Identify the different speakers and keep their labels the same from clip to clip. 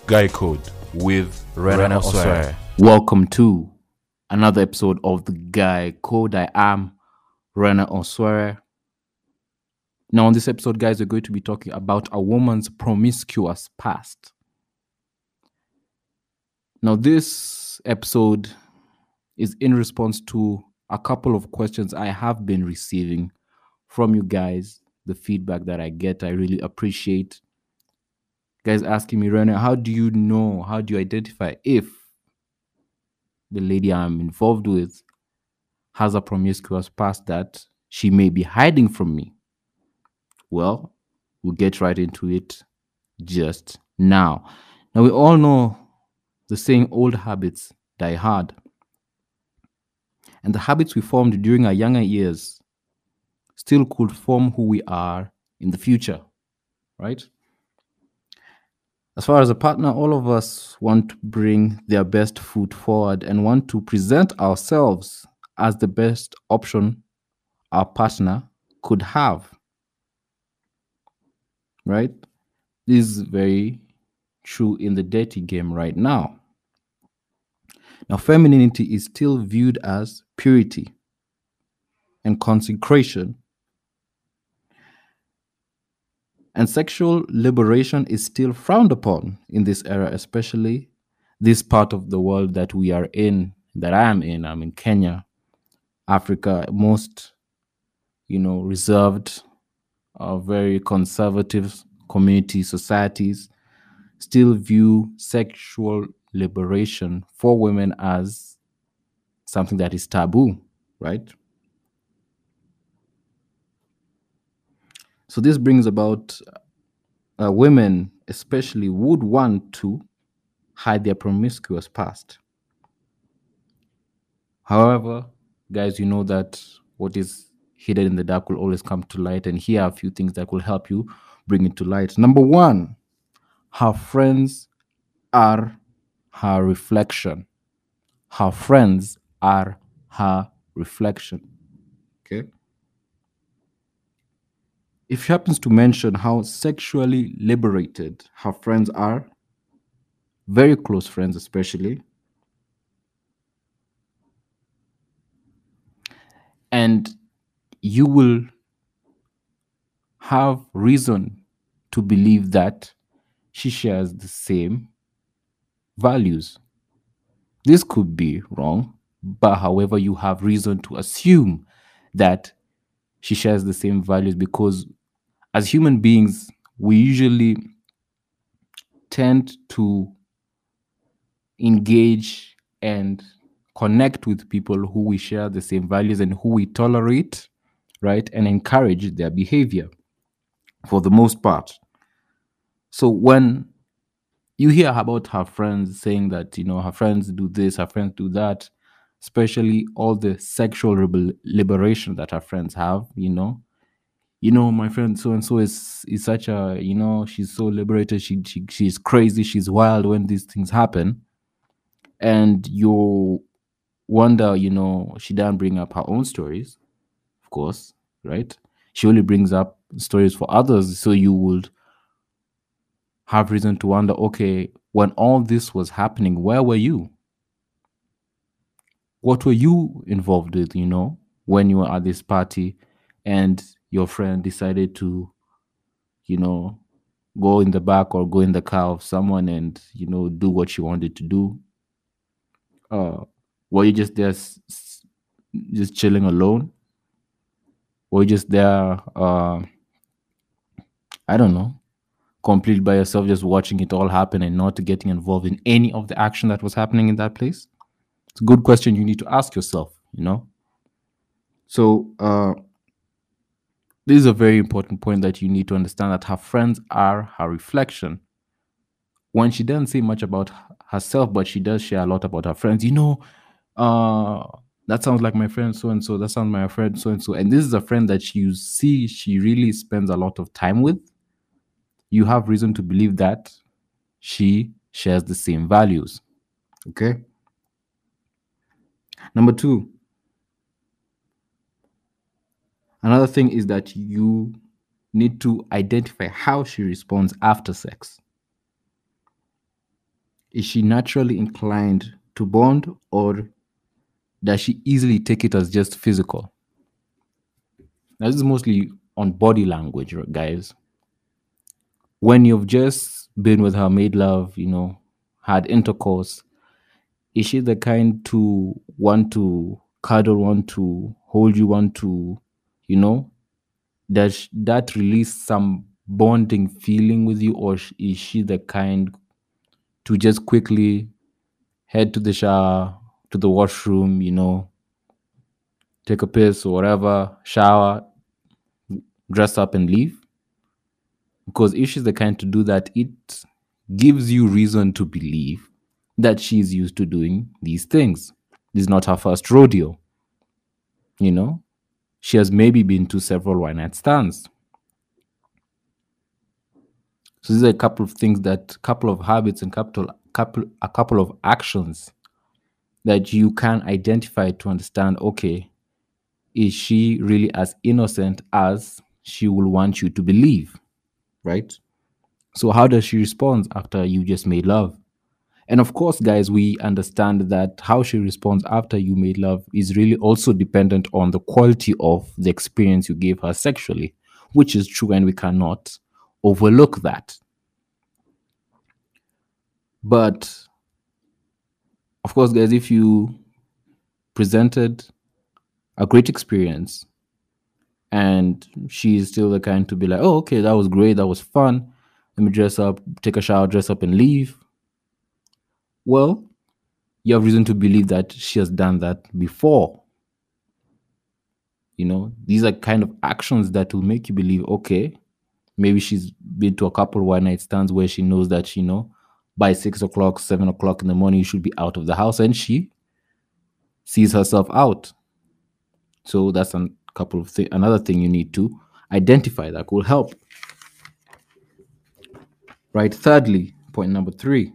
Speaker 1: Guy Code with Rena Osware.
Speaker 2: Welcome to another episode of the Guy Code. I am Rena Osware. Now, on this episode, guys, we're going to be talking about a woman's promiscuous past. Now, this episode is in response to a couple of questions I have been receiving from you guys. The feedback that I get, I really appreciate. Guys asking me, Rena, how do you identify if the lady I'm involved with has a promiscuous past that she may be hiding from me? Well, we'll get right into it just now. Now, we all know the saying, old habits die hard. And the habits we formed during our younger years still could form who we are in the future, right? As far as a partner, all of us want to bring their best foot forward and want to present ourselves as the best option our partner could have, right? This is very true in the dating game right now. Now, femininity is still viewed as purity and consecration. And sexual liberation is still frowned upon in this era, especially this part of the world that we are in, that I am in. I'm in Kenya, Africa, most, reserved, very conservative societies still view sexual liberation for women as something that is taboo, right? So this brings about women especially would want to hide their promiscuous past. However, guys, you know that what is hidden in the dark will always come to light, and here are a few things that will help you bring it to light. Number one, her friends are her reflection. Her friends are her reflection. Okay? If she happens to mention how sexually liberated her friends are, very close friends especially, and you will have reason to believe that she shares the same values. This could be wrong, but however, you have reason to assume that she shares the same values because as human beings, we usually tend to engage and connect with people who we share the same values and who we tolerate, right, and encourage their behavior for the most part. So when you hear about her friends saying that, her friends do this, her friends do that, especially all the sexual liberation that her friends have, my friend so and so is such a, she's so liberated, she's crazy, she's wild when these things happen. And you wonder, she doesn't bring up her own stories, of course, right? She only brings up stories for others. So you would have reason to wonder, okay, when all this was happening, where were you? What were you involved with, when you were at this party and your friend decided to, go in the back or go in the car of someone and, do what she wanted to do? Were you just there just chilling alone? Were you just there, I don't know, complete by yourself, just watching it all happen and not getting involved in any of the action that was happening in that place? It's a good question you need to ask yourself, So this is a very important point that you need to understand, that her friends are her reflection. When she doesn't say much about herself, but she does share a lot about her friends, that sounds like my friend so and so, that sounds like my friend so and so. And this is a friend that you see she really spends a lot of time with. You have reason to believe that she shares the same values. Okay. Number two, another thing is that you need to identify how she responds after sex. Is she naturally inclined to bond, or does she easily take it as just physical? Now, this is mostly on body language, guys. When you've just been with her, made love, had intercourse, is she the kind to want to cuddle, want to hold you, want to, you know, does that release some bonding feeling with you, or is she the kind to just quickly head to the shower, to the washroom, take a piss or whatever, shower, dress up and leave? Because if she's the kind to do that, it gives you reason to believe that she's used to doing these things. This is not her first rodeo. She has maybe been to several one night stands. So these are a couple of things, couple of habits and a couple of actions that you can identify to understand, okay, is she really as innocent as she will want you to believe, right? So how does she respond after you just made love? And of course, guys, we understand that how she responds after you made love is really also dependent on the quality of the experience you gave her sexually, which is true, and we cannot overlook that. But of course, guys, if you presented a great experience and she's still the kind to be like, oh, okay, that was great, that was fun, let me dress up, take a shower, dress up and leave, well, you have reason to believe that she has done that before. These are kind of actions that will make you believe, okay, maybe she's been to a couple one night stands where she knows that, by 6 o'clock, 7 o'clock in the morning, you should be out of the house, and she sees herself out. So that's another thing you need to identify that will help. Right. Thirdly, point number 3.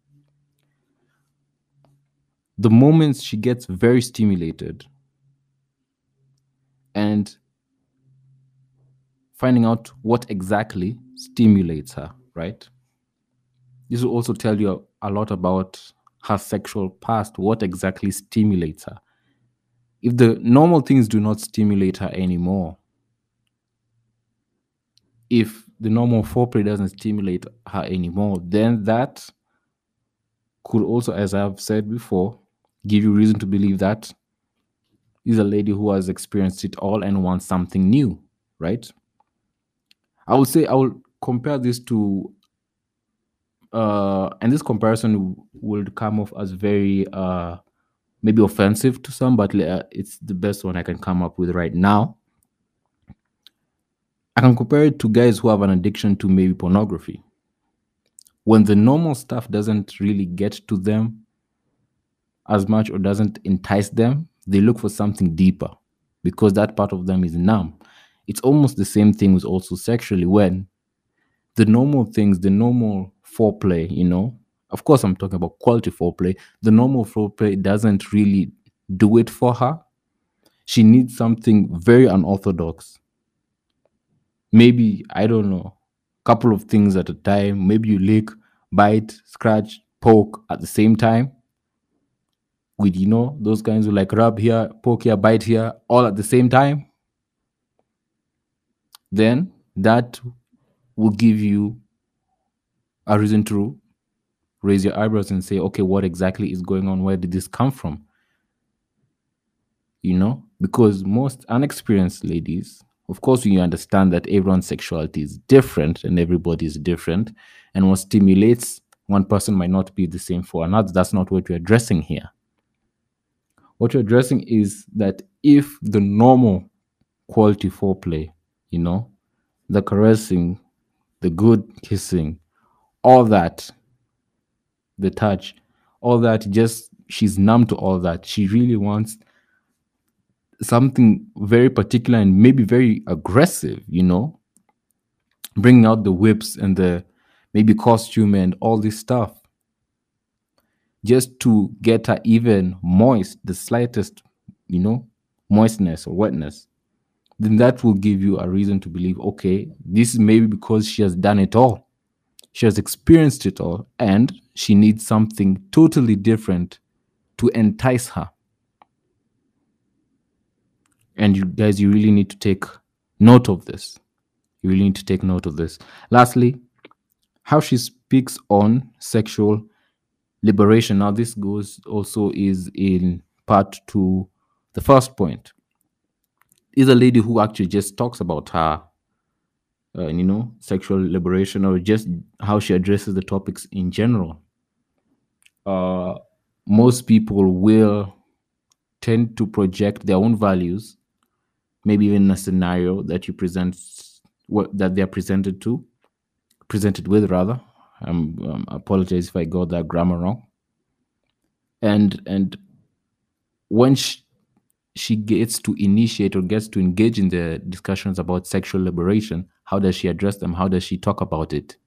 Speaker 2: The moments she gets very stimulated and finding out what exactly stimulates her, right? This will also tell you a lot about her sexual past, what exactly stimulates her. If the normal things do not stimulate her anymore, if the normal foreplay doesn't stimulate her anymore, then that could also, as I've said before, give you reason to believe that is a lady who has experienced it all and wants something new, right? I will compare this to, and this comparison will come off as very maybe offensive to some, but it's the best one I can come up with right now. I can compare it to guys who have an addiction to maybe pornography. When the normal stuff doesn't really get to them as much or doesn't entice them, they look for something deeper because that part of them is numb. It's almost the same thing with also sexually, when the normal things, the normal foreplay, of course I'm talking about quality foreplay, the normal foreplay doesn't really do it for her. She needs something very unorthodox. Maybe, I don't know, a couple of things at a time. Maybe you lick, bite, scratch, poke at the same time. With, those kinds who like rub here, poke here, bite here, all at the same time. Then that will give you a reason to raise your eyebrows and say, okay, what exactly is going on? Where did this come from? Because most unexperienced ladies, of course, you understand that everyone's sexuality is different and everybody is different. And what stimulates one person might not be the same for another. That's not what we're addressing here. What we're addressing is that if the normal quality foreplay, the caressing, the good kissing, all that, the touch, all that, just she's numb to all that. She really wants something very particular and maybe very aggressive, bringing out the whips and the maybe costume and all this stuff just to get her even moist, the slightest, moistness or wetness. Then that will give you a reason to believe, okay, this is maybe because she has done it all. She has experienced it all, and she needs something totally different to entice her. And you guys, you really need to take note of this. You really need to take note of this. Lastly, how she speaks on sexual liberation. Now, this goes also is in part to the first point. Is a lady who actually just talks about her, sexual liberation, or just how she addresses the topics in general. Most people will tend to project their own values, maybe even in a scenario that you present, that they're presented with rather. Apologize if I got that grammar wrong. And when she gets to initiate or gets to engage in the discussions about sexual liberation, how does she address them? How does she talk about it?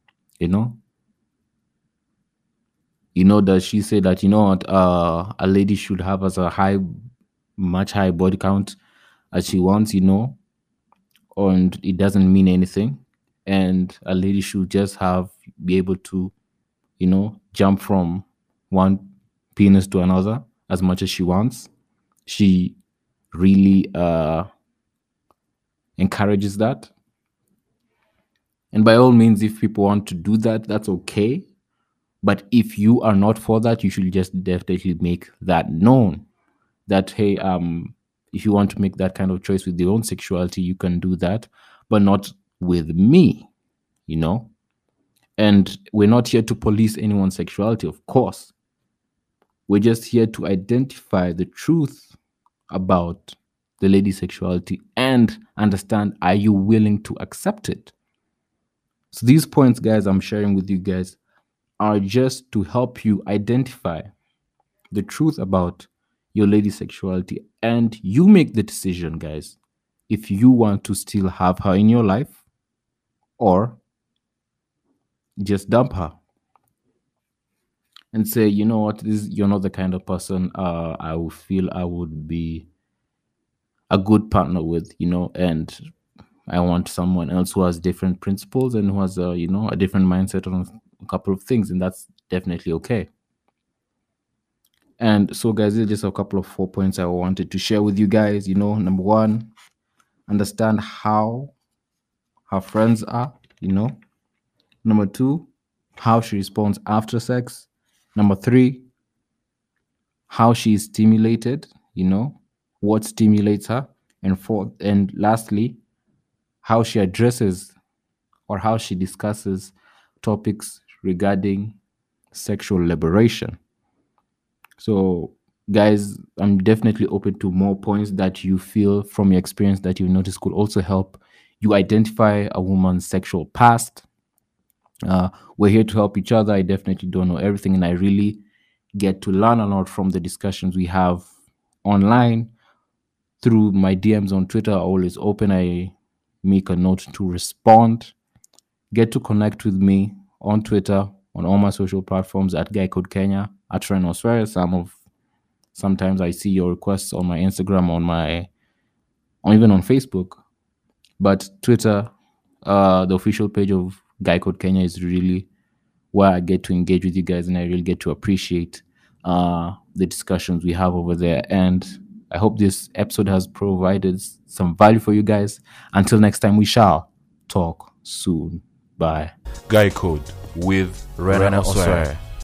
Speaker 2: Does she say that, a lady should have as a much high body count as she wants, and it doesn't mean anything. And a lady should just be able to, jump from one penis to another as much as she wants. She really encourages that. And by all means, if people want to do that, that's okay. But if you are not for that, you should just definitely make that known. That, hey, if you want to make that kind of choice with your own sexuality, you can do that, but not with me, And we're not here to police anyone's sexuality, of course. We're just here to identify the truth about the lady's sexuality and understand, are you willing to accept it? So these points, guys, I'm sharing with you guys are just to help you identify the truth about your lady's sexuality, and you make the decision, guys, if you want to still have her in your life or just dump her and say, you know what, you're not the kind of person I would feel I would be a good partner with, and I want someone else who has different principles and who has a different mindset on a couple of things, and that's definitely okay. And so, guys, there's just a couple of 4 points I wanted to share with you guys. Number one, understand how her friends are, Number two, how she responds after sex. Number three, how she is stimulated, what stimulates her. And fourth, and lastly, how she addresses or how she discusses topics regarding sexual liberation. So, guys, I'm definitely open to more points that you feel from your experience that you notice could also help you identify a woman's sexual past. We're here to help each other. I definitely don't know everything, and I really get to learn a lot from the discussions we have online. Through my DMs on Twitter are always open. I make a note to respond. Get to connect with me on Twitter, on all my social platforms at Guy Code Kenya, at Renosware. Sometimes I see your requests on my Instagram, even on Facebook. But Twitter, the official page of Guy Code Kenya, is really where I get to engage with you guys, and I really get to appreciate the discussions we have over there. And I hope this episode has provided some value for you guys. Until next time, we shall talk soon. Bye.
Speaker 1: Guy Code with Rena Osware.